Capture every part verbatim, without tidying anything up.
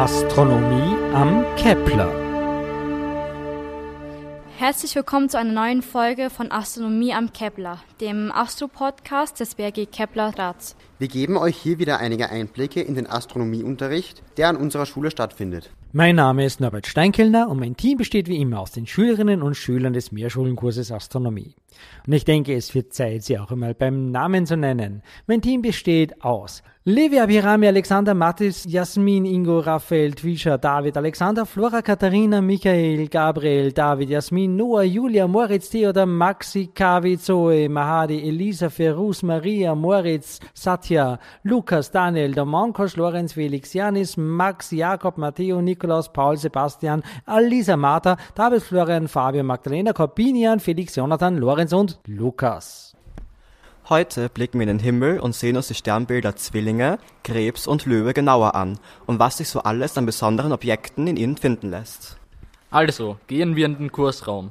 Astronomie am Kepler. Herzlich willkommen zu einer neuen Folge von Astronomie am Kepler, dem Astro-Podcast des B R G Kepler Graz. Wir geben euch hier wieder einige Einblicke in den Astronomieunterricht, der an unserer Schule stattfindet. Mein Name ist Norbert Steinkellner und mein Team besteht wie immer aus den Schülerinnen und Schülern des Mehrschulenkurses Astronomie. Und ich denke, es wird Zeit, sie auch einmal beim Namen zu nennen. Mein Team besteht aus Levi, Abhirami, Alexander, Mathis, Jasmin, Ingo, Raphael, Twisha, David, Alexander, Flora, Katharina, Michael, Gabriel, David, Jasmin, Noah, Julia, Moritz, Theodor, Maxi, Kavi, Zoe, Mahadi, Elisa, Ferus, Maria, Moritz, Satya, Lukas, Daniel, Domonkos, Lorenz, Felix, Janis, Max, Jakob, Matteo, Nikolaus, Paul, Sebastian, Alisa, Martha, David, Florian, Fabio, Magdalena, Corbinian, Felix, Jonathan, Lorenz und Lukas. Heute blicken wir in den Himmel und sehen uns die Sternbilder Zwillinge, Krebs und Löwe genauer an und was sich so alles an besonderen Objekten in ihnen finden lässt. Also, gehen wir in den Kursraum.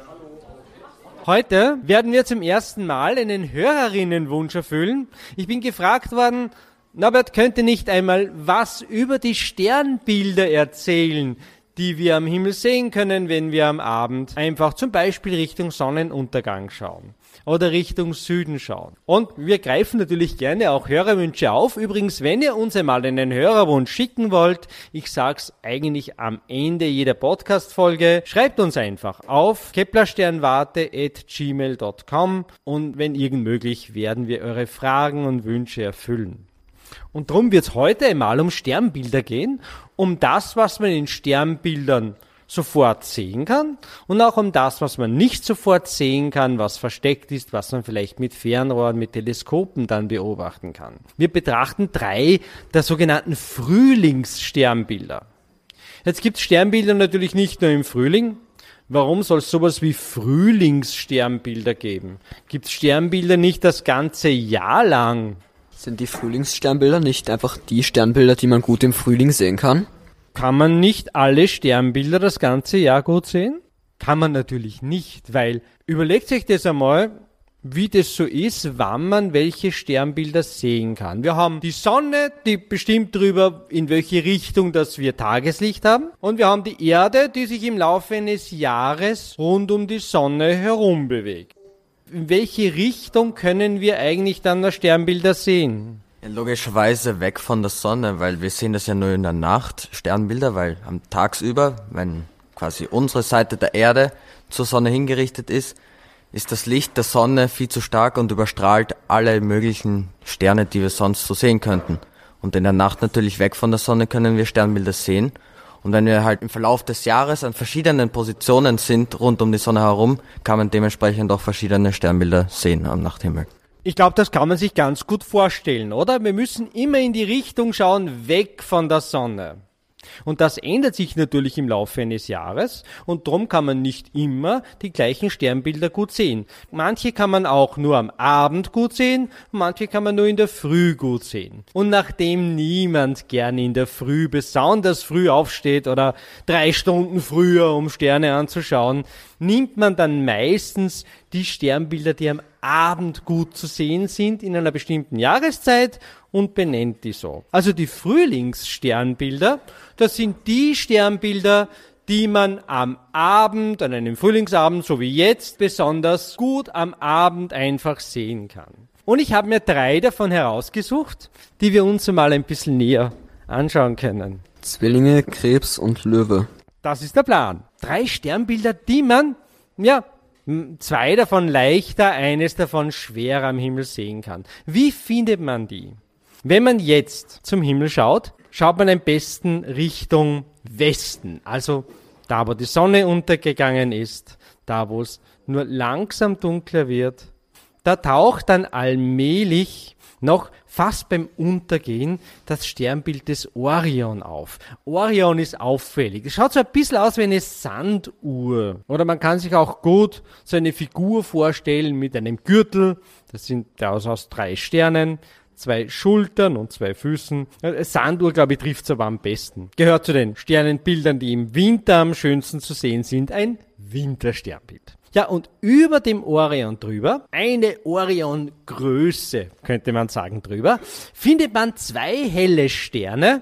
Heute werden wir zum ersten Mal einen Hörerinnenwunsch erfüllen. Ich bin gefragt worden, Norbert könnte nicht einmal was über die Sternbilder erzählen, die wir am Himmel sehen können, wenn wir am Abend einfach zum Beispiel Richtung Sonnenuntergang schauen oder Richtung Süden schauen. Und wir greifen natürlich gerne auch Hörerwünsche auf. Übrigens, wenn ihr uns einmal einen Hörerwunsch schicken wollt, ich sag's eigentlich am Ende jeder Podcast-Folge, schreibt uns einfach auf keplersternwarte at gmail dot com und wenn irgend möglich, werden wir eure Fragen und Wünsche erfüllen. Und darum wird es heute einmal um Sternbilder gehen, um das, was man in Sternbildern sofort sehen kann und auch um das, was man nicht sofort sehen kann, was versteckt ist, was man vielleicht mit Fernrohren, mit Teleskopen dann beobachten kann. Wir betrachten drei der sogenannten Frühlingssternbilder. Jetzt gibt es Sternbilder natürlich nicht nur im Frühling. Warum soll es sowas wie Frühlingssternbilder geben? Gibt es Sternbilder nicht das ganze Jahr lang? Sind die Frühlingssternbilder nicht einfach die Sternbilder, die man gut im Frühling sehen kann? Kann man nicht alle Sternbilder das ganze Jahr gut sehen? Kann man natürlich nicht, weil überlegt euch das einmal, wie das so ist, wann man welche Sternbilder sehen kann. Wir haben die Sonne, die bestimmt darüber, in welche Richtung dass wir Tageslicht haben. Und wir haben die Erde, die sich im Laufe eines Jahres rund um die Sonne herum bewegt. In welche Richtung können wir eigentlich dann noch Sternbilder sehen? Ja, logischerweise weg von der Sonne, weil wir sehen das ja nur in der Nacht, Sternbilder, weil am tagsüber, wenn quasi unsere Seite der Erde zur Sonne hingerichtet ist, ist das Licht der Sonne viel zu stark und überstrahlt alle möglichen Sterne, die wir sonst so sehen könnten. Und in der Nacht natürlich weg von der Sonne können wir Sternbilder sehen. Und wenn wir halt im Verlauf des Jahres an verschiedenen Positionen sind, rund um die Sonne herum, kann man dementsprechend auch verschiedene Sternbilder sehen am Nachthimmel. Ich glaube, das kann man sich ganz gut vorstellen, oder? Wir müssen immer in die Richtung schauen, weg von der Sonne. Und das ändert sich natürlich im Laufe eines Jahres und darum kann man nicht immer die gleichen Sternbilder gut sehen. Manche kann man auch nur am Abend gut sehen, manche kann man nur in der Früh gut sehen. Und nachdem niemand gerne in der Früh besonders früh aufsteht oder drei Stunden früher, um Sterne anzuschauen, nimmt man dann meistens die Sternbilder, die am Abend gut zu sehen sind in einer bestimmten Jahreszeit und benennt die so. Also die Frühlingssternbilder, das sind die Sternbilder, die man am Abend, an einem Frühlingsabend, so wie jetzt, besonders gut am Abend einfach sehen kann. Und ich habe mir drei davon herausgesucht, die wir uns mal ein bisschen näher anschauen können. Zwillinge, Krebs und Löwe. Das ist der Plan. Drei Sternbilder, die man, ja, zwei davon leichter, eines davon schwerer am Himmel sehen kann. Wie findet man die? Wenn man jetzt zum Himmel schaut, schaut man am besten Richtung Westen. Also da, wo die Sonne untergegangen ist, da, wo es nur langsam dunkler wird. Da taucht dann allmählich noch fast beim Untergehen das Sternbild des Orion auf. Orion ist auffällig. Es schaut so ein bisschen aus wie eine Sanduhr. Oder man kann sich auch gut so eine Figur vorstellen mit einem Gürtel. Das sind daraus aus drei Sternen, zwei Schultern und zwei Füßen. Sanduhr, glaube ich, trifft es aber am besten. Gehört zu den Sternenbildern, die im Winter am schönsten zu sehen sind. Ein Wintersternbild. Ja, und über dem Orion drüber, eine Orion-Größe, könnte man sagen, drüber, findet man zwei helle Sterne,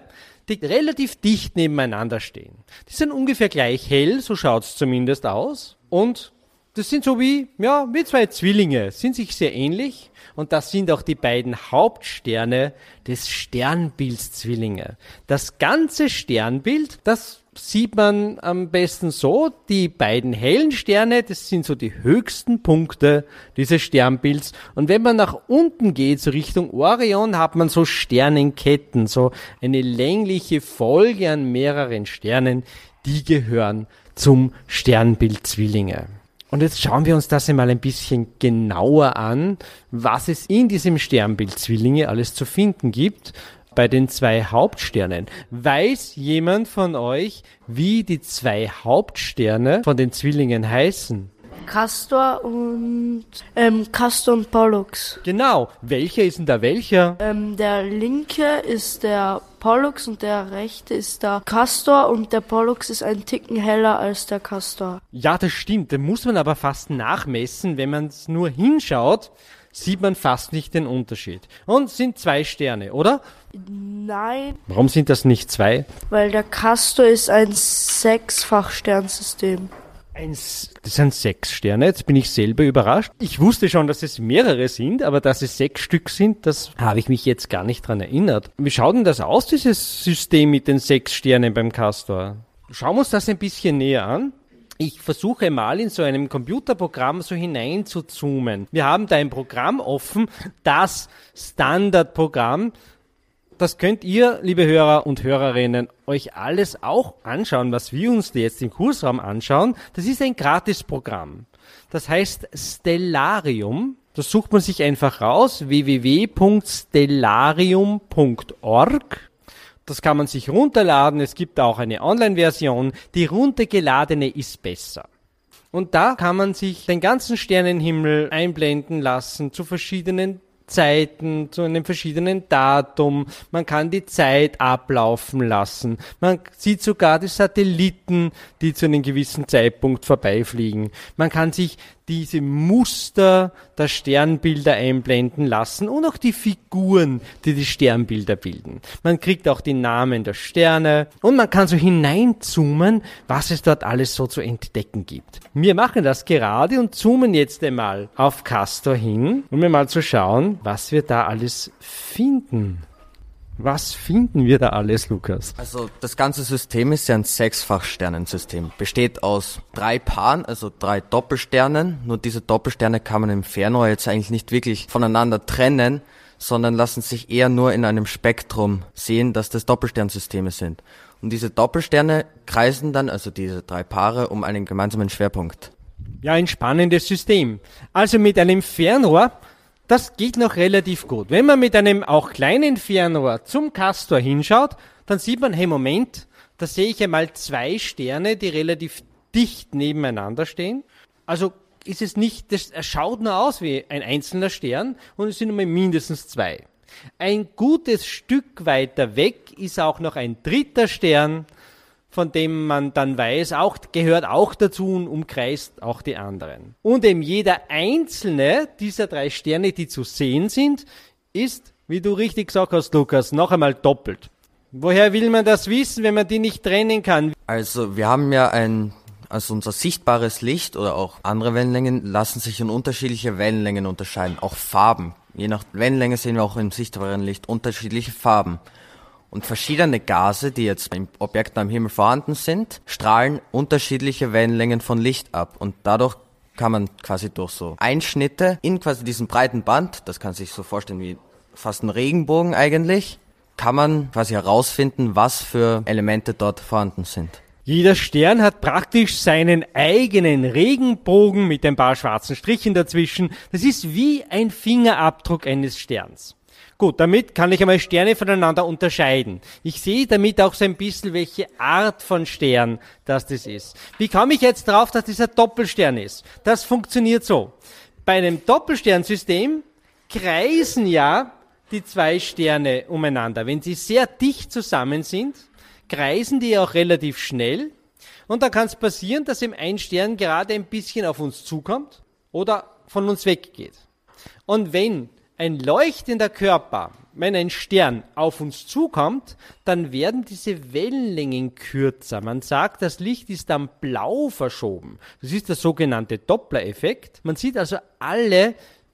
die relativ dicht nebeneinander stehen. Die sind ungefähr gleich hell, so schaut's zumindest aus. Und das sind so wie, ja, wie zwei Zwillinge, sind sich sehr ähnlich. Und das sind auch die beiden Hauptsterne des Sternbilds Zwillinge. Das ganze Sternbild, das sieht man am besten so, die beiden hellen Sterne, das sind so die höchsten Punkte dieses Sternbilds. Und wenn man nach unten geht, so Richtung Orion, hat man so Sternenketten, so eine längliche Folge an mehreren Sternen, die gehören zum Sternbild Zwillinge. Und jetzt schauen wir uns das einmal ein bisschen genauer an, was es in diesem Sternbild Zwillinge alles zu finden gibt. Bei den zwei Hauptsternen. Weiß jemand von euch, wie die zwei Hauptsterne von den Zwillingen heißen? Castor und ähm, Castor und Pollux. Genau. Welcher ist denn da welcher? Ähm, der linke ist der Pollux und der rechte ist der Castor und der Pollux ist ein Ticken heller als der Castor. Ja, das stimmt. Da muss man aber fast nachmessen. Wenn man es nur hinschaut, sieht man fast nicht den Unterschied. Und es sind zwei Sterne, oder? Nein. Warum sind das nicht zwei? Weil der Castor ist ein Sechsfach-Sternsystem. Ein, das sind sechs Sterne, jetzt bin ich selber überrascht. Ich wusste schon, dass es mehrere sind, aber dass es sechs Stück sind, das habe ich mich jetzt gar nicht dran erinnert. Wie schaut denn das aus, dieses System mit den sechs Sternen beim Castor? Schauen wir uns das ein bisschen näher an. Ich versuche mal in so einem Computerprogramm so hinein zu zoomen. Wir haben da ein Programm offen, das Standardprogramm. Das könnt ihr, liebe Hörer und Hörerinnen, euch alles auch anschauen, was wir uns jetzt im Kursraum anschauen. Das ist ein Gratisprogramm. Das heißt Stellarium. Das sucht man sich einfach raus, w w w punkt stellarium punkt org. Das kann man sich runterladen. Es gibt auch eine Online-Version. Die runtergeladene ist besser. Und da kann man sich den ganzen Sternenhimmel einblenden lassen zu verschiedenen Zeiten, zu einem verschiedenen Datum. Man kann die Zeit ablaufen lassen. Man sieht sogar die Satelliten, die zu einem gewissen Zeitpunkt vorbeifliegen. Man kann sich diese Muster der Sternbilder einblenden lassen und auch die Figuren, die die Sternbilder bilden. Man kriegt auch die Namen der Sterne und man kann so hineinzoomen, was es dort alles so zu entdecken gibt. Wir machen das gerade und zoomen jetzt einmal auf Castor hin, um mir mal zu schauen, was wir da alles finden. Was finden wir da alles, Lukas? Also das ganze System ist ja ein Sechsfach-Sternensystem. Besteht aus drei Paaren, also drei Doppelsternen. Nur diese Doppelsterne kann man im Fernrohr jetzt eigentlich nicht wirklich voneinander trennen, sondern lassen sich eher nur in einem Spektrum sehen, dass das Doppelsternsysteme sind. Und diese Doppelsterne kreisen dann, also diese drei Paare, um einen gemeinsamen Schwerpunkt. Ja, ein spannendes System. Also mit einem Fernrohr, das geht noch relativ gut. Wenn man mit einem auch kleinen Fernrohr zum Castor hinschaut, dann sieht man, hey Moment, da sehe ich einmal zwei Sterne, die relativ dicht nebeneinander stehen. Also ist es nicht, das schaut nur aus wie ein einzelner Stern und es sind immer mindestens zwei. Ein gutes Stück weiter weg ist auch noch ein dritter Stern, von dem man dann weiß, auch gehört auch dazu und umkreist auch die anderen. Und eben jeder einzelne dieser drei Sterne, die zu sehen sind, ist, wie du richtig gesagt hast, Lukas, noch einmal doppelt. Woher will man das wissen, wenn man die nicht trennen kann? Also wir haben ja ein, also unser sichtbares Licht oder auch andere Wellenlängen lassen sich in unterschiedliche Wellenlängen unterscheiden, auch Farben. Je nach Wellenlänge sehen wir auch im sichtbaren Licht unterschiedliche Farben. Und verschiedene Gase, die jetzt in Objekten am Himmel vorhanden sind, strahlen unterschiedliche Wellenlängen von Licht ab. Und dadurch kann man quasi durch so Einschnitte in quasi diesem breiten Band, das kann sich so vorstellen wie fast ein Regenbogen eigentlich, kann man quasi herausfinden, was für Elemente dort vorhanden sind. Jeder Stern hat praktisch seinen eigenen Regenbogen mit ein paar schwarzen Strichen dazwischen. Das ist wie ein Fingerabdruck eines Sterns. Gut, damit kann ich einmal Sterne voneinander unterscheiden. Ich sehe damit auch so ein bisschen, welche Art von Stern das das ist. Wie komme ich jetzt drauf, dass dieser Doppelstern ist? Das funktioniert so. Bei einem Doppelsternsystem kreisen ja die zwei Sterne umeinander. Wenn sie sehr dicht zusammen sind, kreisen die auch relativ schnell. Und dann kann es passieren, dass eben ein Stern gerade ein bisschen auf uns zukommt oder von uns weggeht. Und wenn ein leuchtender Körper, wenn ein Stern auf uns zukommt, dann werden diese Wellenlängen kürzer. Man sagt, das Licht ist dann blau verschoben. Das ist der sogenannte Doppler-Effekt. Man sieht also alle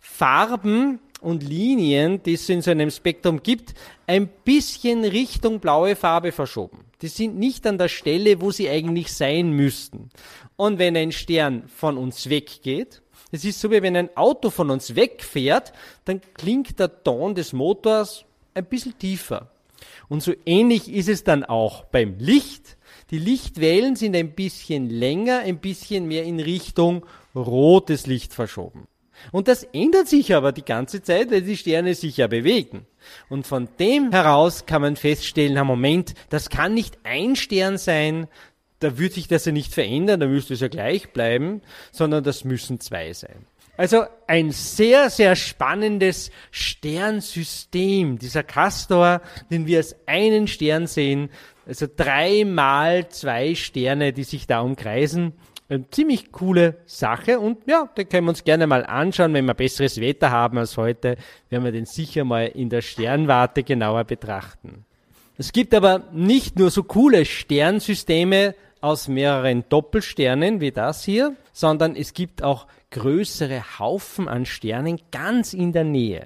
Farben und Linien, die es in so einem Spektrum gibt, ein bisschen Richtung blaue Farbe verschoben. Die sind nicht an der Stelle, wo sie eigentlich sein müssten. Und wenn ein Stern von uns weggeht, es ist so, wie wenn ein Auto von uns wegfährt, dann klingt der Ton des Motors ein bisschen tiefer. Und so ähnlich ist es dann auch beim Licht. Die Lichtwellen sind ein bisschen länger, ein bisschen mehr in Richtung rotes Licht verschoben. Und das ändert sich aber die ganze Zeit, weil die Sterne sich ja bewegen. Und von dem heraus kann man feststellen, na Moment, das kann nicht ein Stern sein, da würde sich das ja nicht verändern, da müsste es ja gleich bleiben, sondern das müssen zwei sein. Also ein sehr, sehr spannendes Sternsystem, dieser Castor, den wir als einen Stern sehen, also dreimal zwei Sterne, die sich da umkreisen. Eine ziemlich coole Sache und ja, den können wir uns gerne mal anschauen, wenn wir besseres Wetter haben als heute, werden wir den sicher mal in der Sternwarte genauer betrachten. Es gibt aber nicht nur so coole Sternsysteme aus mehreren Doppelsternen wie das hier, sondern es gibt auch größere Haufen an Sternen ganz in der Nähe.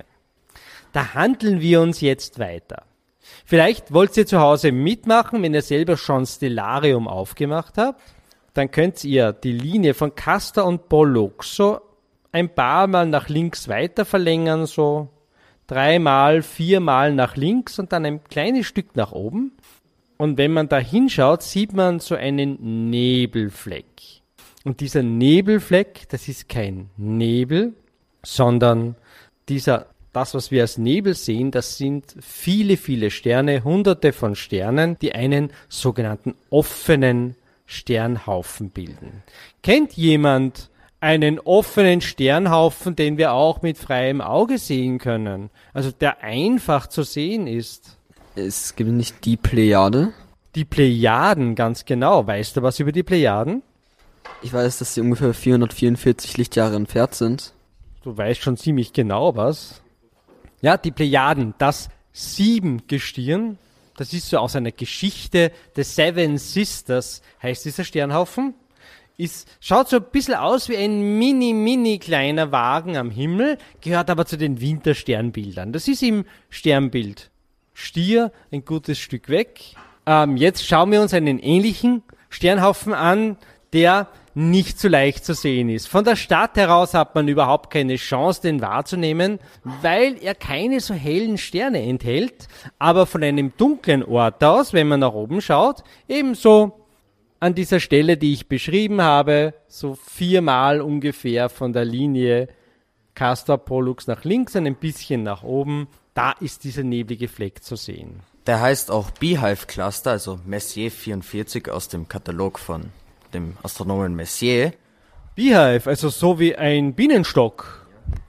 Da handeln wir uns jetzt weiter. Vielleicht wollt ihr zu Hause mitmachen, wenn ihr selber schon Stellarium aufgemacht habt. Dann könnt ihr die Linie von Castor und Pollux so ein paar Mal nach links weiter verlängern, so dreimal, viermal nach links und dann ein kleines Stück nach oben. Und wenn man da hinschaut, sieht man so einen Nebelfleck. Und dieser Nebelfleck, das ist kein Nebel, sondern dieser, das, was wir als Nebel sehen, das sind viele, viele Sterne, hunderte von Sternen, die einen sogenannten offenen Sternhaufen bilden. Kennt jemand einen offenen Sternhaufen, den wir auch mit freiem Auge sehen können? Also der einfach zu sehen ist. Es gibt nicht die Plejade. Die Plejaden, ganz genau. Weißt du was über die Plejaden? Ich weiß, dass sie ungefähr vierhundertvierundvierzig Lichtjahre entfernt sind. Du weißt schon ziemlich genau was. Ja, die Plejaden, das Siebengestirn, das ist so aus einer Geschichte, The Seven Sisters heißt dieser Sternhaufen. Ist, schaut so ein bisschen aus wie ein mini, mini kleiner Wagen am Himmel, gehört aber zu den Wintersternbildern. Das ist im Sternbild Stier, ein gutes Stück weg. Ähm, jetzt schauen wir uns einen ähnlichen Sternhaufen an, der nicht so leicht zu sehen ist. Von der Stadt heraus hat man überhaupt keine Chance, den wahrzunehmen, weil er keine so hellen Sterne enthält. Aber von einem dunklen Ort aus, wenn man nach oben schaut, ebenso an dieser Stelle, die ich beschrieben habe, so viermal ungefähr von der Linie Castor Pollux nach links, ein bisschen nach oben, da ist dieser neblige Fleck zu sehen. Der heißt auch Beehive Cluster, also Messier vierundvierzig aus dem Katalog von dem Astronomen Messier. Beehive, also so wie ein Bienenstock.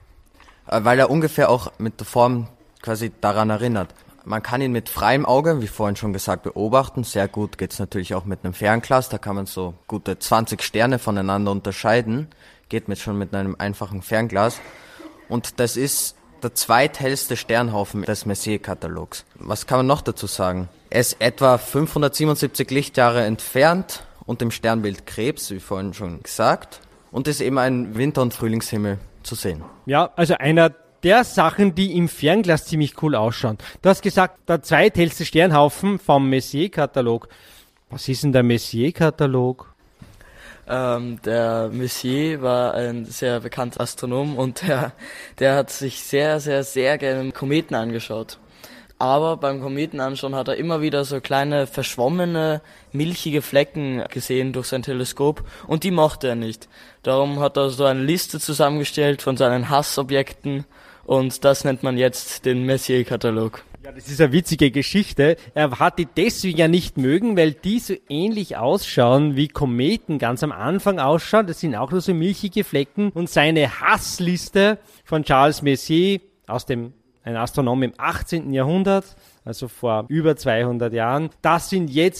Weil er ungefähr auch mit der Form quasi daran erinnert. Man kann ihn mit freiem Auge, wie vorhin schon gesagt, beobachten. Sehr gut geht's natürlich auch mit einem Fernglas. Da kann man so gute zwanzig Sterne voneinander unterscheiden. Geht mit schon mit einem einfachen Fernglas. Und das ist der zweithellste Sternhaufen des Messier-Katalogs. Was kann man noch dazu sagen? Er ist etwa fünfhundertsiebenundsiebzig Lichtjahre entfernt und im Sternbild Krebs, wie vorhin schon gesagt. Und ist eben ein Winter- und Frühlingshimmel zu sehen. Ja, also einer der Sachen, die im Fernglas ziemlich cool ausschauen. Du hast gesagt, der zweithellste Sternhaufen vom Messier-Katalog. Was ist denn der Messier-Katalog? Ähm, der Messier war ein sehr bekannter Astronom und der, der hat sich sehr, sehr, sehr gerne Kometen angeschaut. Aber beim Kometenanschauen hat er immer wieder so kleine, verschwommene, milchige Flecken gesehen durch sein Teleskop und die mochte er nicht. Darum hat er so eine Liste zusammengestellt von seinen Hassobjekten und das nennt man jetzt den Messier-Katalog. Ja, das ist eine witzige Geschichte. Er hat die deswegen ja nicht mögen, weil die so ähnlich ausschauen, wie Kometen ganz am Anfang ausschauen. Das sind auch nur so milchige Flecken. Und seine Hassliste von Charles Messier, aus dem, ein Astronom im achtzehnten Jahrhundert, also vor über zweihundert Jahren, das sind jetzt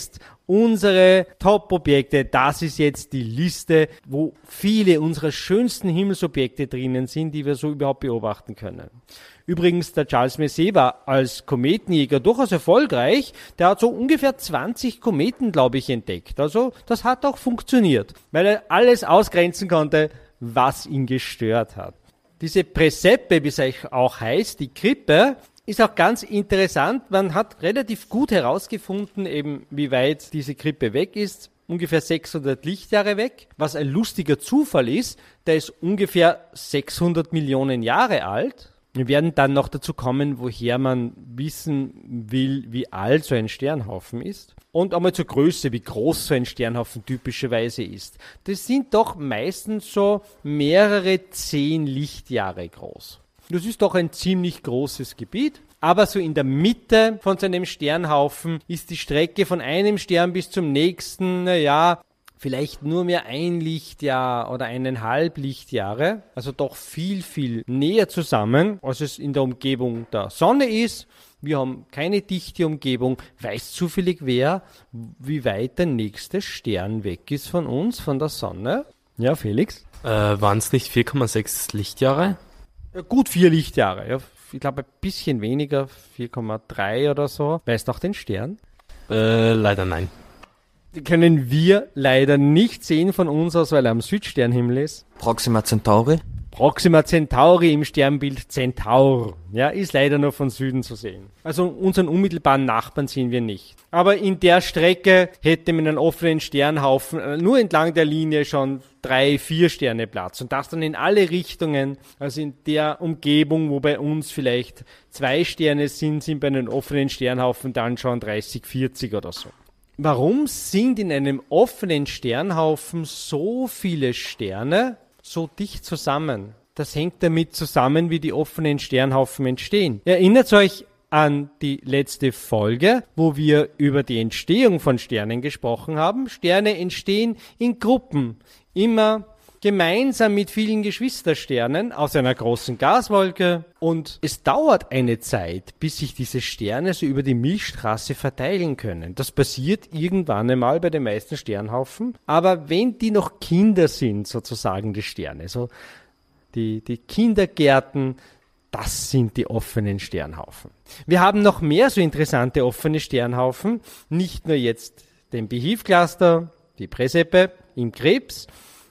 unsere Top-Objekte. Das ist jetzt die Liste, wo viele unserer schönsten Himmelsobjekte drinnen sind, die wir so überhaupt beobachten können. Übrigens, der Charles Messier war als Kometenjäger durchaus erfolgreich. Der hat so ungefähr zwanzig Kometen, glaube ich, entdeckt. Also das hat auch funktioniert, weil er alles ausgrenzen konnte, was ihn gestört hat. Diese Praesepe, wie es auch heißt, die Krippe, ist auch ganz interessant. Man hat relativ gut herausgefunden, eben wie weit diese Krippe weg ist. Ungefähr sechshundert Lichtjahre weg. Was ein lustiger Zufall ist, der ist ungefähr sechshundert Millionen Jahre alt. Wir werden dann noch dazu kommen, woher man wissen will, wie alt so ein Sternhaufen ist. Und einmal zur Größe, wie groß so ein Sternhaufen typischerweise ist. Das sind doch meistens so mehrere zehn Lichtjahre groß. Das ist doch ein ziemlich großes Gebiet. Aber so in der Mitte von so einem Sternhaufen ist die Strecke von einem Stern bis zum nächsten, naja, vielleicht nur mehr ein Lichtjahr oder eineinhalb Lichtjahre, also doch viel, viel näher zusammen, als es in der Umgebung der Sonne ist. Wir haben keine dichte Umgebung. Weiß zufällig wer, wie weit der nächste Stern weg ist von uns, von der Sonne? Ja, Felix? Äh, waren es nicht vier Komma sechs Lichtjahre? Ja, gut vier Lichtjahre, ja. Ich glaube ein bisschen weniger, vier Komma drei oder so. Weißt du auch den Stern? Äh, leider nein. Die können wir leider nicht sehen von uns aus, weil er am Südsternhimmel ist. Proxima Centauri? Proxima Centauri im Sternbild Centaur. Ja, ist leider nur von Süden zu sehen. Also unseren unmittelbaren Nachbarn sehen wir nicht. Aber in der Strecke hätte man einen offenen Sternhaufen nur entlang der Linie schon drei, vier Sterne Platz. Und das dann in alle Richtungen. Also in der Umgebung, wo bei uns vielleicht zwei Sterne sind, sind bei einem offenen Sternhaufen dann schon dreißig, vierzig oder so. Warum sind in einem offenen Sternhaufen so viele Sterne so dicht zusammen? Das hängt damit zusammen, wie die offenen Sternhaufen entstehen. Erinnert euch an die letzte Folge, wo wir über die Entstehung von Sternen gesprochen haben. Sterne entstehen in Gruppen, immer gemeinsam mit vielen Geschwistersternen aus einer großen Gaswolke. Und es dauert eine Zeit, bis sich diese Sterne so über die Milchstraße verteilen können. Das passiert irgendwann einmal bei den meisten Sternhaufen. Aber wenn die noch Kinder sind, sozusagen die Sterne, so die, die Kindergärten, das sind die offenen Sternhaufen. Wir haben noch mehr so interessante offene Sternhaufen. Nicht nur jetzt den Beheave-Cluster, die Praesepe im Krebs.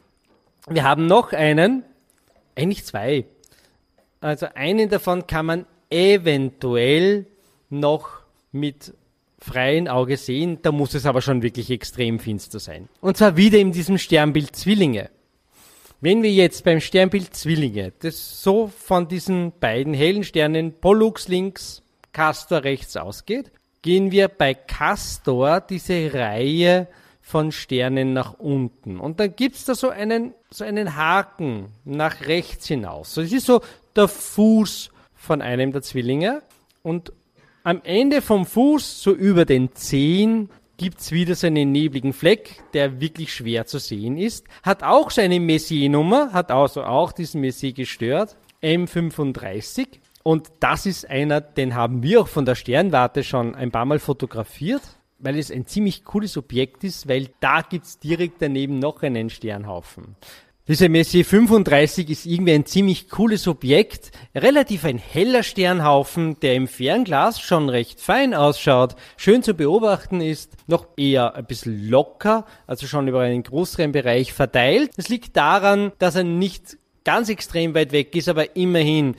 Wir haben noch einen, eigentlich zwei. Also einen davon kann man eventuell noch mit freiem Auge sehen, da muss es aber schon wirklich extrem finster sein. Und zwar wieder in diesem Sternbild Zwillinge. Wenn wir jetzt beim Sternbild Zwillinge, das so von diesen beiden hellen Sternen Pollux links, Castor rechts ausgeht, gehen wir bei Castor diese Reihe von Sternen nach unten. Und dann gibt's da so einen, so einen Haken nach rechts hinaus. So, das ist so der Fuß von einem der Zwillinge. Und am Ende vom Fuß, so über den Zehen, gibt's wieder so einen nebligen Fleck, der wirklich schwer zu sehen ist. Hat auch seine Messier-Nummer, hat also auch diesen Messier gestört, M fünfunddreißig. Und das ist einer, den haben wir auch von der Sternwarte schon ein paar Mal fotografiert, weil es ein ziemlich cooles Objekt ist, weil da gibt's direkt daneben noch einen Sternhaufen. Dieser Messier fünfunddreißig ist irgendwie ein ziemlich cooles Objekt, relativ ein heller Sternhaufen, der im Fernglas schon recht fein ausschaut, schön zu beobachten ist, noch eher ein bisschen locker, also schon über einen größeren Bereich verteilt. Das liegt daran, dass er nicht ganz extrem weit weg ist, aber immerhin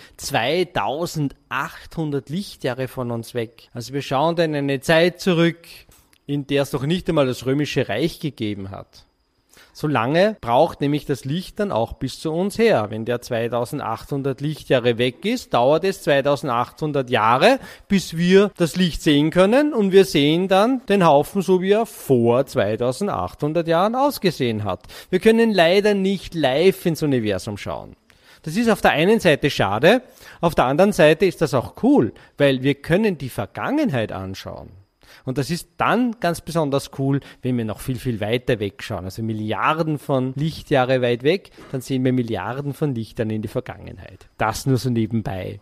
zweitausendachthundert Lichtjahre von uns weg. Also wir schauen da in eine Zeit zurück, in der es noch nicht einmal das Römische Reich gegeben hat. So lange braucht nämlich das Licht dann auch bis zu uns her. Wenn der zweitausendachthundert Lichtjahre weg ist, dauert es zweitausendachthundert Jahre, bis wir das Licht sehen können, und wir sehen dann den Haufen, so wie er vor zweitausendachthundert Jahren ausgesehen hat. Wir können leider nicht live ins Universum schauen. Das ist auf der einen Seite schade, auf der anderen Seite ist das auch cool, weil wir können die Vergangenheit anschauen. Und das ist dann ganz besonders cool, wenn wir noch viel, viel weiter wegschauen. Also Milliarden von Lichtjahre weit weg, dann sehen wir Milliarden von Lichtern in die Vergangenheit. Das nur so nebenbei.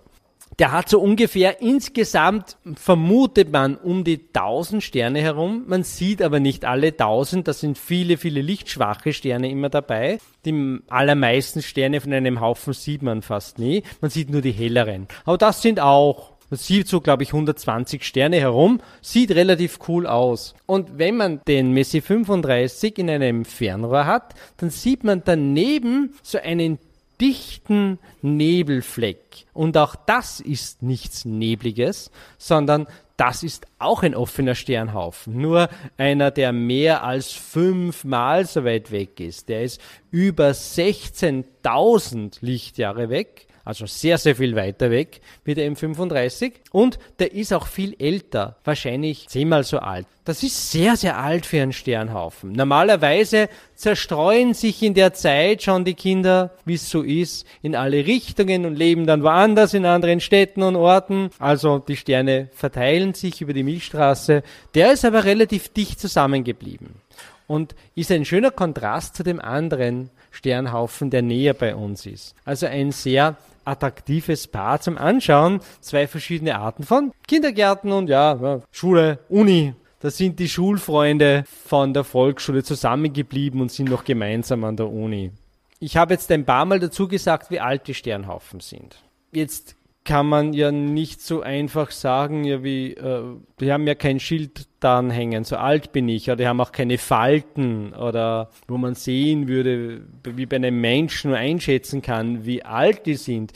Der hat so ungefähr insgesamt, vermutet man, um die tausend Sterne herum. Man sieht aber nicht alle tausend, da sind viele, viele lichtschwache Sterne immer dabei. Die allermeisten Sterne von einem Haufen sieht man fast nie. Man sieht nur die helleren. Aber das sind auch, man sieht so, glaube ich, hundertzwanzig Sterne herum. Sieht relativ cool aus. Und wenn man den Messier fünfunddreißig in einem Fernrohr hat, dann sieht man daneben so einen dichten Nebelfleck. Und auch das ist nichts Nebliges, sondern das ist auch ein offener Sternhaufen. Nur einer, der mehr als fünfmal so weit weg ist. Der ist über sechzehntausend Lichtjahre weg. Also sehr, sehr viel weiter weg wie der M fünfunddreißig. Und der ist auch viel älter, wahrscheinlich zehnmal so alt. Das ist sehr, sehr alt für einen Sternhaufen. Normalerweise zerstreuen sich in der Zeit schon die Kinder, wie es so ist, in alle Richtungen und leben dann woanders in anderen Städten und Orten. Also die Sterne verteilen sich über die Milchstraße. Der ist aber relativ dicht zusammengeblieben und ist ein schöner Kontrast zu dem anderen Sternhaufen, der näher bei uns ist. Also ein sehr attraktives Paar zum Anschauen. Zwei verschiedene Arten von Kindergärten und ja, Schule, Uni. Da sind die Schulfreunde von der Volksschule zusammengeblieben und sind noch gemeinsam an der Uni. Ich habe jetzt ein paar Mal dazu gesagt, wie alt die Sternhaufen sind. Jetzt kann man ja nicht so einfach sagen, ja wie, äh, die haben ja kein Schild dran hängen, so alt bin ich, oder die haben auch keine Falten, oder wo man sehen würde, wie bei einem Menschen nur einschätzen kann, wie alt die sind.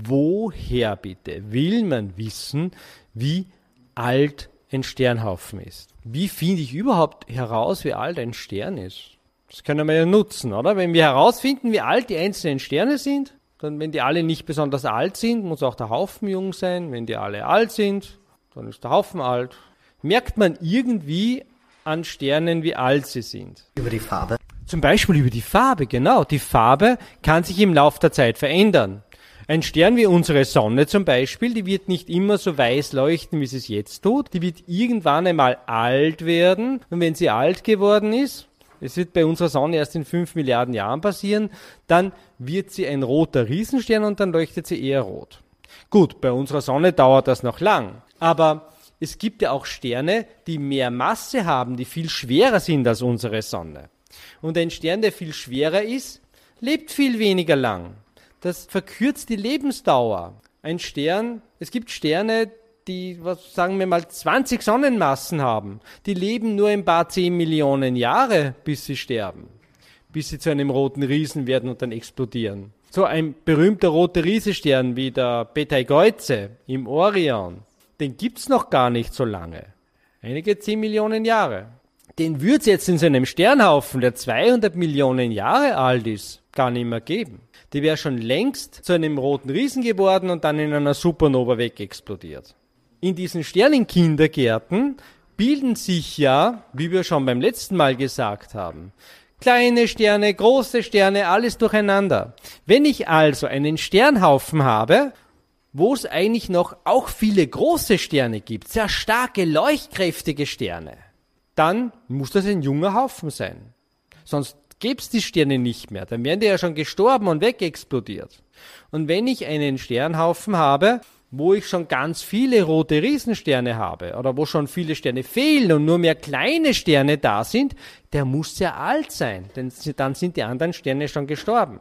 Woher bitte will man wissen, wie alt ein Sternhaufen ist? Wie finde ich überhaupt heraus, wie alt ein Stern ist? Das können wir ja nutzen, oder? Wenn wir herausfinden, wie alt die einzelnen Sterne sind, dann, wenn die alle nicht besonders alt sind, muss auch der Haufen jung sein. Wenn die alle alt sind, dann ist der Haufen alt. Merkt man irgendwie an Sternen, wie alt sie sind? Über die Farbe? Zum Beispiel über die Farbe, genau. Die Farbe kann sich im Laufe der Zeit verändern. Ein Stern wie unsere Sonne zum Beispiel, die wird nicht immer so weiß leuchten, wie sie es jetzt tut. Die wird irgendwann einmal alt werden. Und wenn sie alt geworden ist, es wird bei unserer Sonne erst in fünf Milliarden Jahren passieren, dann wird sie ein roter Riesenstern und dann leuchtet sie eher rot. Gut, bei unserer Sonne dauert das noch lang, aber es gibt ja auch Sterne, die mehr Masse haben, die viel schwerer sind als unsere Sonne. Und ein Stern, der viel schwerer ist, lebt viel weniger lang. Das verkürzt die Lebensdauer. Ein Stern, es gibt Sterne, die, was sagen wir mal, zwanzig Sonnenmassen haben, die leben nur ein paar zehn Millionen Jahre, bis sie sterben, bis sie zu einem roten Riesen werden und dann explodieren. So ein berühmter roter Riesenstern wie der Betelgeuse im Orion, den gibt's noch gar nicht so lange, einige zehn Millionen Jahre. Den wird's jetzt in so einem Sternhaufen, der zweihundert Millionen Jahre alt ist, gar nicht mehr geben. Die wäre schon längst zu einem roten Riesen geworden und dann in einer Supernova wegexplodiert. In diesen Sternenkindergärten bilden sich ja, wie wir schon beim letzten Mal gesagt haben, kleine Sterne, große Sterne, alles durcheinander. Wenn ich also einen Sternhaufen habe, wo es eigentlich noch auch viele große Sterne gibt, sehr starke, leuchtkräftige Sterne, dann muss das ein junger Haufen sein. Sonst gäbe es die Sterne nicht mehr. Dann wären die ja schon gestorben und wegexplodiert. Und wenn ich einen Sternhaufen habe, wo ich schon ganz viele rote Riesensterne habe oder wo schon viele Sterne fehlen und nur mehr kleine Sterne da sind, der muss sehr alt sein, denn dann sind die anderen Sterne schon gestorben.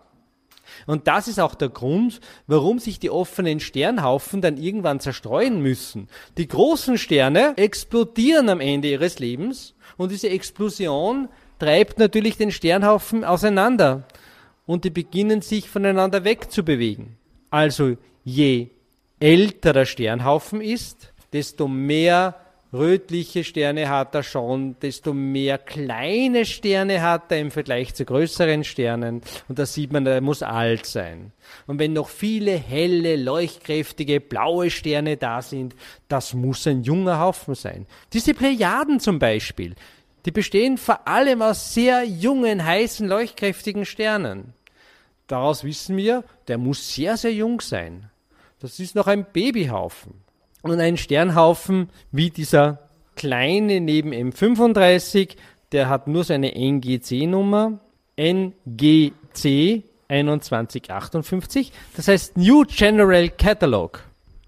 Und das ist auch der Grund, warum sich die offenen Sternhaufen dann irgendwann zerstreuen müssen. Die großen Sterne explodieren am Ende ihres Lebens und diese Explosion treibt natürlich den Sternhaufen auseinander und die beginnen sich voneinander wegzubewegen. Also je älter der Sternhaufen ist, desto mehr rötliche Sterne hat er schon, desto mehr kleine Sterne hat er im Vergleich zu größeren Sternen. Und da sieht man, er muss alt sein. Und wenn noch viele helle, leuchtkräftige, blaue Sterne da sind, das muss ein junger Haufen sein. Diese Plejaden zum Beispiel, die bestehen vor allem aus sehr jungen, heißen, leuchtkräftigen Sternen. Daraus wissen wir, der muss sehr, sehr jung sein. Das ist noch ein Babyhaufen. Und ein Sternhaufen wie dieser kleine neben M fünfunddreißig, der hat nur seine N G C-Nummer, N G C einundzwanzig achtundfünfzig, das heißt New General Catalog.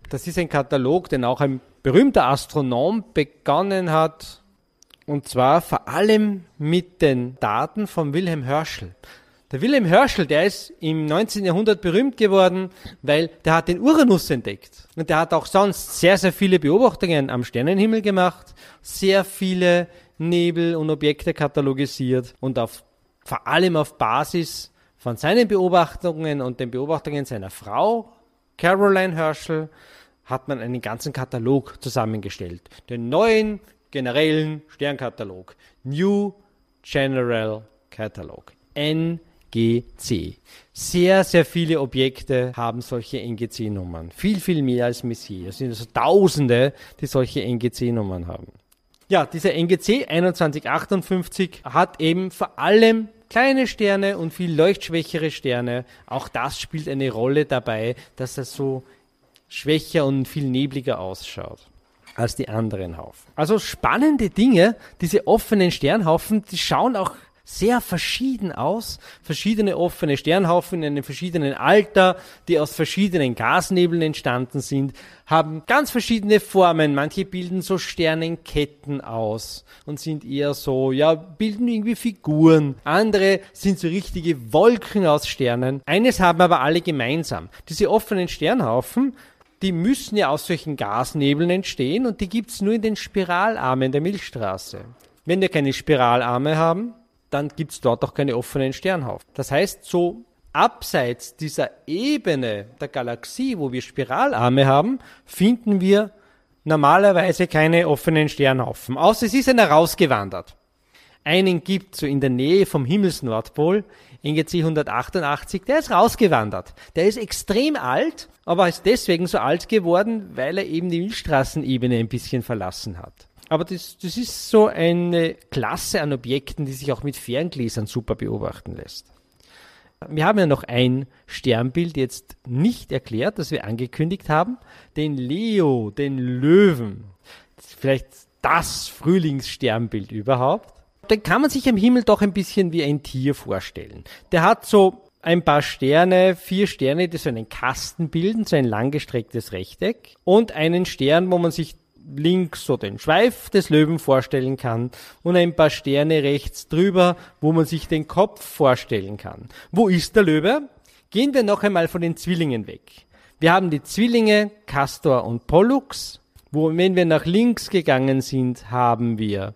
Das ist ein Katalog, den auch ein berühmter Astronom begonnen hat, und zwar vor allem mit den Daten von Wilhelm Herschel. Der Wilhelm Herschel, der ist im neunzehnten Jahrhundert berühmt geworden, weil der hat den Uranus entdeckt. Und der hat auch sonst sehr, sehr viele Beobachtungen am Sternenhimmel gemacht, sehr viele Nebel und Objekte katalogisiert und auf, vor allem auf Basis von seinen Beobachtungen und den Beobachtungen seiner Frau, Caroline Herschel, hat man einen ganzen Katalog zusammengestellt. Den neuen generellen Sternkatalog. New General Catalog. N G C. Sehr, sehr viele Objekte haben solche N G C-Nummern. Viel, viel mehr als Messier. Es sind also Tausende, die solche N G C-Nummern haben. Ja, dieser N G C einundzwanzig achtundfünfzig hat eben vor allem kleine Sterne und viel leuchtschwächere Sterne. Auch das spielt eine Rolle dabei, dass er so schwächer und viel nebliger ausschaut als die anderen Haufen. Also spannende Dinge, diese offenen Sternhaufen, die schauen auch sehr verschieden aus. Verschiedene offene Sternhaufen in einem verschiedenen Alter, die aus verschiedenen Gasnebeln entstanden sind, haben ganz verschiedene Formen. Manche bilden so Sternenketten aus und sind eher so, ja, bilden irgendwie Figuren. Andere sind so richtige Wolken aus Sternen. Eines haben aber alle gemeinsam. Diese offenen Sternhaufen, die müssen ja aus solchen Gasnebeln entstehen und die gibt's nur in den Spiralarmen der Milchstraße. Wenn wir keine Spiralarme haben, dann gibt's dort auch keine offenen Sternhaufen. Das heißt, so abseits dieser Ebene der Galaxie, wo wir Spiralarme haben, finden wir normalerweise keine offenen Sternhaufen. Außer es ist einer rausgewandert. Einen gibt so in der Nähe vom Himmelsnordpol, N G C hundertachtundachtzig, der ist rausgewandert. Der ist extrem alt, aber ist deswegen so alt geworden, weil er eben die Milchstraßenebene ein bisschen verlassen hat. Aber das, das ist so eine Klasse an Objekten, die sich auch mit Ferngläsern super beobachten lässt. Wir haben ja noch ein Sternbild jetzt nicht erklärt, das wir angekündigt haben, den Leo, den Löwen. Vielleicht das Frühlingssternbild überhaupt. Den kann man sich am Himmel doch ein bisschen wie ein Tier vorstellen. Der hat so ein paar Sterne, vier Sterne, die so einen Kasten bilden, so ein langgestrecktes Rechteck und einen Stern, wo man sich links so den Schweif des Löwen vorstellen kann und ein paar Sterne rechts drüber, wo man sich den Kopf vorstellen kann. Wo ist der Löwe? Gehen wir noch einmal von den Zwillingen weg. Wir haben die Zwillinge Castor und Pollux, wo, wenn wir nach links gegangen sind, haben wir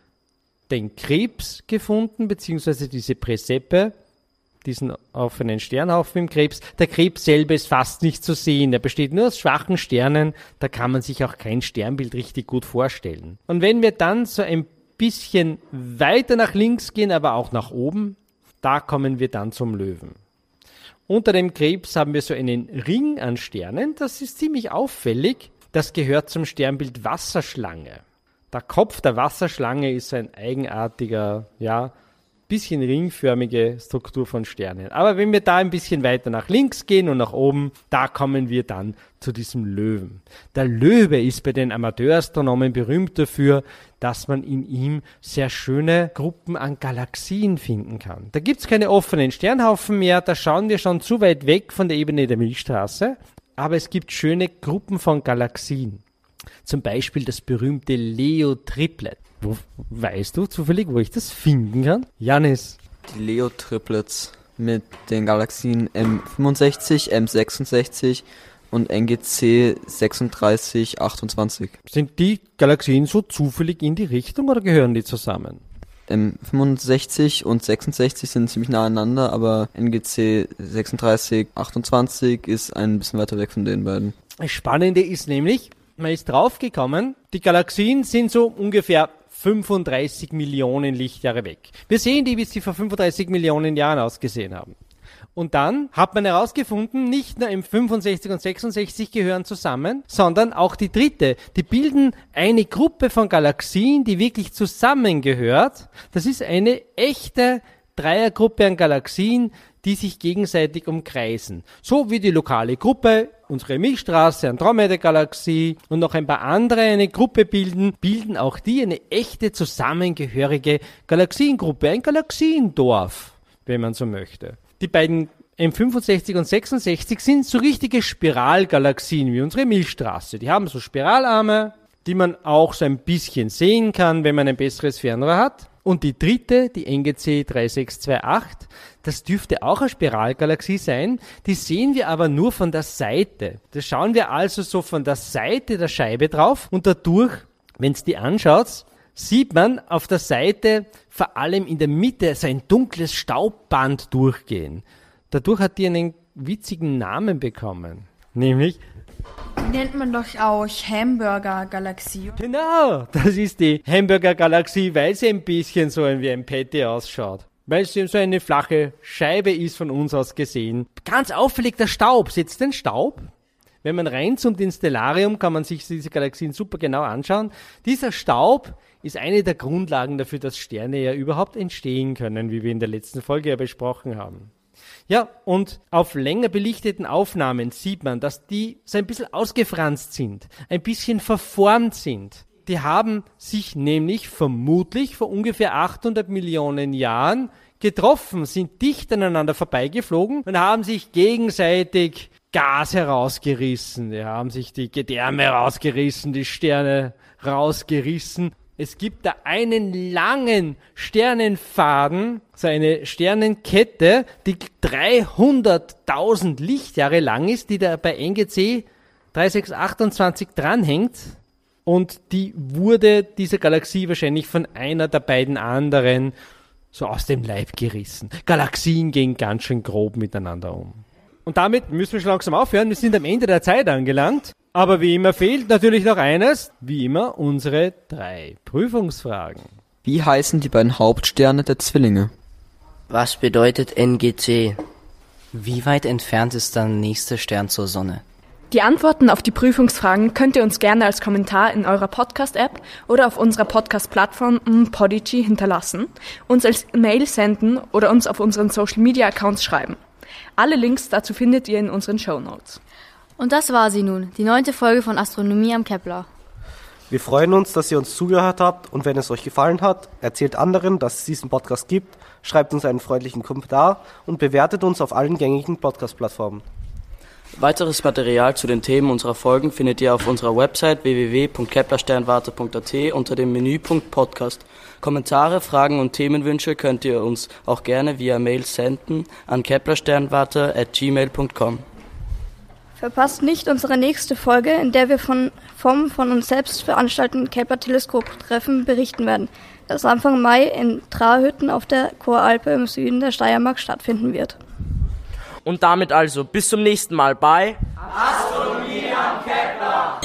den Krebs gefunden, beziehungsweise diese Präsepe, diesen offenen Sternhaufen im Krebs. Der Krebs selber ist fast nicht zu sehen. Er besteht nur aus schwachen Sternen. Da kann man sich auch kein Sternbild richtig gut vorstellen. Und wenn wir dann so ein bisschen weiter nach links gehen, aber auch nach oben, da kommen wir dann zum Löwen. Unter dem Krebs haben wir so einen Ring an Sternen. Das ist ziemlich auffällig. Das gehört zum Sternbild Wasserschlange. Der Kopf der Wasserschlange ist ein eigenartiger, ja, bisschen ringförmige Struktur von Sternen. Aber wenn wir da ein bisschen weiter nach links gehen und nach oben, da kommen wir dann zu diesem Löwen. Der Löwe ist bei den Amateurastronomen berühmt dafür, dass man in ihm sehr schöne Gruppen an Galaxien finden kann. Da gibt's keine offenen Sternhaufen mehr, da schauen wir schon zu weit weg von der Ebene der Milchstraße, aber es gibt schöne Gruppen von Galaxien. Zum Beispiel das berühmte Leo-Triplet. Wo, weißt du zufällig, wo ich das finden kann? Janis. Die Leo-Triplets mit den Galaxien M fünfundsechzig, M sechsundsechzig und N G C sechsunddreißig achtundzwanzig. Sind die Galaxien so zufällig in die Richtung oder gehören die zusammen? M fünfundsechzig und sechsundsechzig sind ziemlich nah aneinander, aber N G C sechsunddreißig achtundzwanzig ist ein bisschen weiter weg von den beiden. Das Spannende ist nämlich, man ist draufgekommen, die Galaxien sind so ungefähr fünfunddreißig Millionen Lichtjahre weg. Wir sehen die, wie sie vor fünfunddreißig Millionen Jahren ausgesehen haben. Und dann hat man herausgefunden, nicht nur M fünfundsechzig und sechsundsechzig gehören zusammen, sondern auch die dritte. Die bilden eine Gruppe von Galaxien, die wirklich zusammengehört. Das ist eine echte Dreiergruppe an Galaxien, die sich gegenseitig umkreisen. So wie die lokale Gruppe, unsere Milchstraße, Andromeda-Galaxie und noch ein paar andere eine Gruppe bilden, bilden auch die eine echte zusammengehörige Galaxiengruppe, ein Galaxiendorf, wenn man so möchte. Die beiden M fünfundsechzig und sechsundsechzig sind so richtige Spiralgalaxien wie unsere Milchstraße. Die haben so Spiralarme, die man auch so ein bisschen sehen kann, wenn man ein besseres Fernrohr hat. Und die dritte, die N G C drei sechs zwei acht, das dürfte auch eine Spiralgalaxie sein. Die sehen wir aber nur von der Seite. Da schauen wir also so von der Seite der Scheibe drauf und dadurch, wenn es die anschaut, sieht man auf der Seite vor allem in der Mitte so ein dunkles Staubband durchgehen. Dadurch hat die einen witzigen Namen bekommen, nämlich nennt man doch auch Hamburger-Galaxie. Genau, das ist die Hamburger-Galaxie, weil sie ein bisschen so wie ein Patty ausschaut. Weil sie so eine flache Scheibe ist von uns aus gesehen. Ganz auffällig der Staub. Seht den Staub? Wenn man reinzoomt ins Stellarium, kann man sich diese Galaxien super genau anschauen. Dieser Staub ist eine der Grundlagen dafür, dass Sterne ja überhaupt entstehen können, wie wir in der letzten Folge ja besprochen haben. Ja, und auf länger belichteten Aufnahmen sieht man, dass die so ein bisschen ausgefranst sind, ein bisschen verformt sind. Die haben sich nämlich vermutlich vor ungefähr achthundert Millionen Jahren getroffen, sind dicht aneinander vorbeigeflogen und haben sich gegenseitig Gas herausgerissen. Die haben sich die Gedärme herausgerissen, die Sterne rausgerissen. Es gibt da einen langen Sternenfaden, so eine Sternenkette, die dreihunderttausend Lichtjahre lang ist, die da bei N G C drei sechs achtundzwanzig dranhängt. Und die wurde dieser Galaxie wahrscheinlich von einer der beiden anderen so aus dem Leib gerissen. Galaxien gehen ganz schön grob miteinander um. Und damit müssen wir schon langsam aufhören. Wir sind am Ende der Zeit angelangt. Aber wie immer fehlt natürlich noch eines. Wie immer unsere drei Prüfungsfragen. Wie heißen die beiden Hauptsterne der Zwillinge? Was bedeutet N G C? Wie weit entfernt ist der nächste Stern zur Sonne? Die Antworten auf die Prüfungsfragen könnt ihr uns gerne als Kommentar in eurer Podcast-App oder auf unserer Podcast-Plattform Podigy hinterlassen, uns als Mail senden oder uns auf unseren Social-Media-Accounts schreiben. Alle Links dazu findet ihr in unseren Shownotes. Und das war sie nun, die neunte Folge von Astronomie am Kepler. Wir freuen uns, dass ihr uns zugehört habt und wenn es euch gefallen hat, erzählt anderen, dass es diesen Podcast gibt, schreibt uns einen freundlichen Kommentar und bewertet uns auf allen gängigen Podcast-Plattformen. Weiteres Material zu den Themen unserer Folgen findet ihr auf unserer Website w w w punkt keplersternwarte punkt a t unter dem Menüpunkt Podcast. Kommentare, Fragen und Themenwünsche könnt ihr uns auch gerne via Mail senden an keplersternwarte at gmail punkt com. Verpasst nicht unsere nächste Folge, in der wir von, vom von uns selbst veranstalteten Kepler-Teleskop-Treffen berichten werden, das Anfang Mai in Trahütten auf der Choralpe im Süden der Steiermark stattfinden wird. Und damit also bis zum nächsten Mal bei Astronomie am Kepler.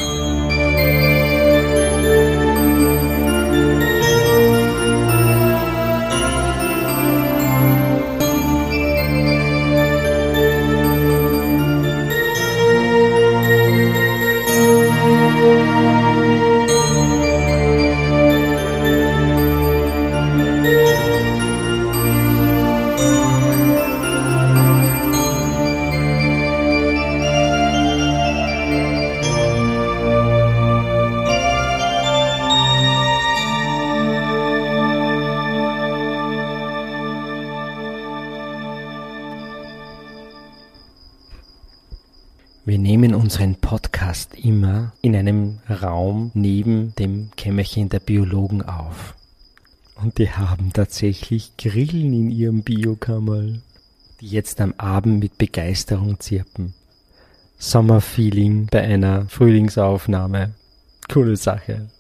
Wir nehmen unseren Podcast immer in einem Raum neben dem Kämmerchen der Biologen auf. Und die haben tatsächlich Grillen in ihrem Biokammerl, die jetzt am Abend mit Begeisterung zirpen. Sommerfeeling bei einer Frühlingsaufnahme. Coole Sache.